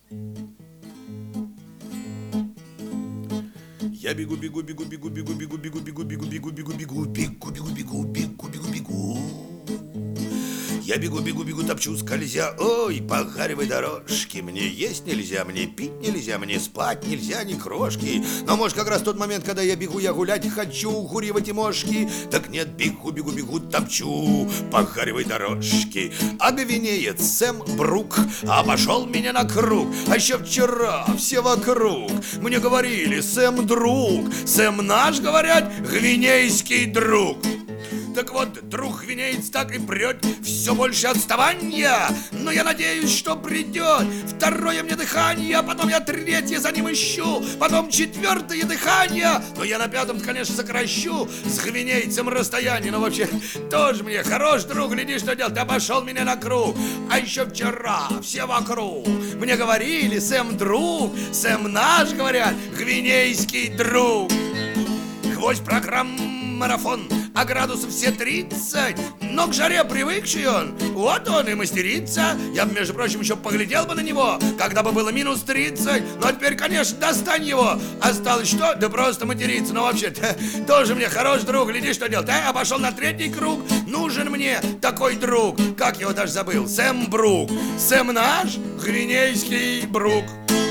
Я бегу, бегу, бегу, бегу, бегу, бегу, бегу, бегу, бегу, бегу, бегу, бегу, бегу, бегу, бегу, бегу, бегу, бегу. Я бегу, бегу, бегу, топчу, скользя, ой, по гаревой дорожке. Мне есть нельзя, мне пить нельзя, мне спать нельзя, ни крошки. Но, может, как раз тот момент, когда я бегу, я гулять хочу, куривать и мошки. Так нет, бегу, бегу, бегу, топчу по гаревой дорожке. А говенеет Сэм Брук обошел меня на круг. А еще вчера все вокруг мне говорили: Сэм друг, Сэм наш, говорят, гвинейский друг. Так вот, друг гвинеец так и прет, все больше отставания. Но я надеюсь, что придет второе мне дыхание, а потом я третье за ним ищу, потом четвертое дыхание. Но я на пятом, конечно, сокращу с гвинейцем расстояние. Но вообще, тоже мне хорош друг, гляди, что делать, обошел меня на круг. А еще вчера все вокруг мне говорили: Сэм друг, Сэм наш, говорят, гвинейский друг. Гвоздь программ марафон, а градусов все 30. Но к жаре привыкший он, вот он и мастерится. Я бы, между прочим, еще поглядел бы на него, когда бы было минус 30. Но теперь, конечно, достань его. Осталось что? Да просто материться. Но вообще-то тоже мне хороший друг, гляди, что делать. Обошел на третий круг. Нужен мне такой друг. Как его даже забыл? Сэм Брук. Сэм наш, гвинейский Брук.